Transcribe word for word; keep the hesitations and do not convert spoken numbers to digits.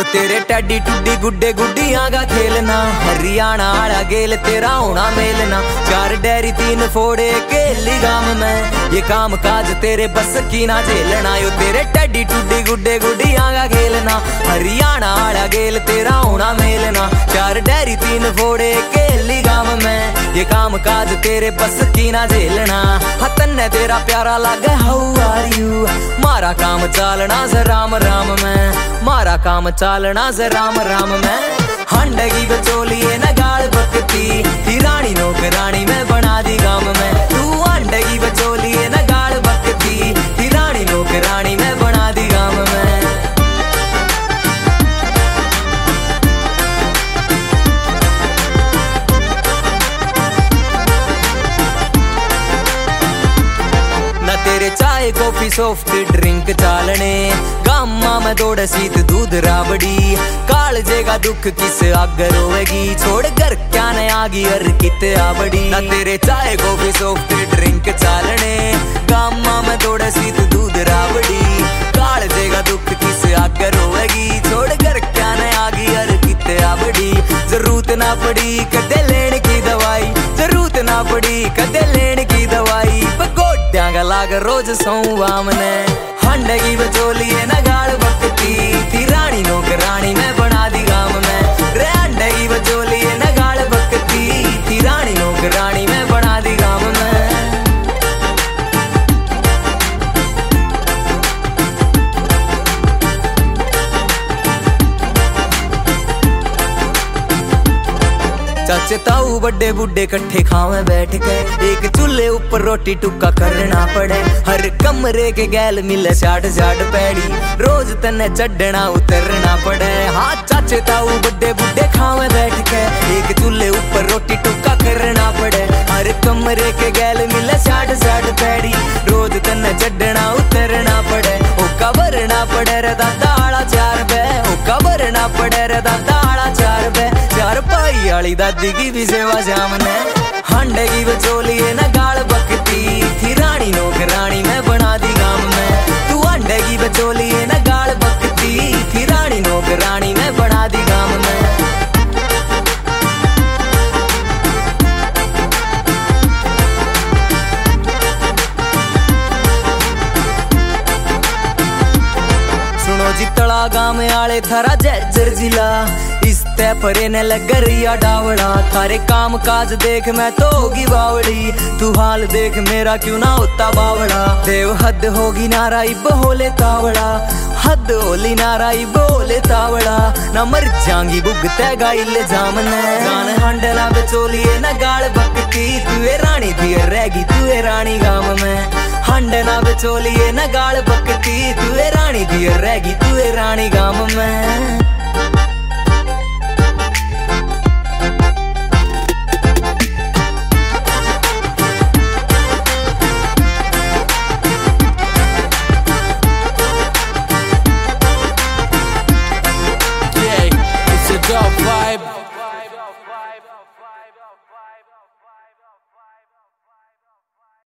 तेरे टैडी टुड्डी गुड्डे गुड्डियां का खेलना, हरियाणा आला गेल तेरा होना मेलना। चार डेरी तीन फोड़े केली गाम में, ये काम काज तेरे बस की ना झेलना। यो तेरे टैडी टुड्डी गुड्डे गुड्डियां का खेलना, हरियाणा आला गेल तेरा होना मेलना। चार डेरी तीन फोड़े केली गाम में, ये काम काज तेरे बस की ना झेलना। हतन ने तेरा प्यारा लागे हाउ आर यू, मारा काम चालना से राम राम में, मारा काम चालना से राम राम में। हंडगी बचोलिए न गाल बकती, ही रानी नौकरानी में बना दी गाम में। तू हंडगी बचोलिए न गाल बकती, ही रानी नौकरानी में बना दी गाम में। तेरे चाय कॉफी सॉफ्ट ड्रिंक चालने, गामा में दौड़ सीत दूध राबड़ी। कालजेगा दुख किस आगर होवेगी, छोड़ घर क्या न आगी हर कित आबड़ी। ना तेरे चाय कॉफी सॉफ्ट ड्रिंक चालने, गामा में दौड़ सीत दूध राबड़ी। कालजेगा दुख किस आगर होवेगी, छोड़ घर क्या न आगी हर कित आबड़ी। जरूरत ना पड़ी कदे लेने की दवाई, जरूरत ना पड़ी कदे लेने की दवाई। गोड्या लाग रोज सोवाम ने, हंडगी बचोलिए न गाल बकती, थी रानी नौकरानी में बना दी गाम में। रे हंडगी बचोलिए न गाल बकती, थी रानी नौकरानी में बना दी गाम में। चाचे ताऊ बड़े बुड्ढे कट्ठे खावे बैठ के, एक चूल्हे ऊपर रोटी टुक्का करना पड़े। हर कमरे के गैल मिले साठ साठ पैड़ी, रोज तने चढ़ना उतरना पड़े। हाँ चाचे ताऊ बड़े बुड्ढे खावे बैठ के, एक चूल्हे ऊपर रोटी टुक्का करना पड़े। हर कमरे के गैल मिले साठ साठ पैड़ी, रोज तने चढ़ना उतरना पड़े। ओ कबरना पड़े रे दादा आला चार बे, ओ कबरना पड़े रे दादा आला चार बे। चार पाई आली दादी की भी सेवा सामने, हंडगी बचोलिए न गाल बकती, थी रानी नौकरानी में बना दी गाम में। तू हंडगी बचोलिए न गाल बकती, थी रानी नौकरानी में बना दी गाम में। सुनो जितला गाम आले थारा जर्जर जिला, इस तय परे ने लगरिया डावड़ा। थारे काम काज देख मैं तो होगी बावड़ी, तू हाल देख मेरा क्यों ना होता बावड़ा। देव हद होगी नाराई बोले तावड़ा, हद होली नाराई बोले तावड़ा। ना मर जांगी भुगते गाइले जामने, गान हंडला बचोलिए न गाल बकती, तुए रानी दियर रहेगी तुए रानी गाम में। हंडना बचोलिए न गाल बकती, तुए रानी दियर रहेगी तुए रानी गाम में।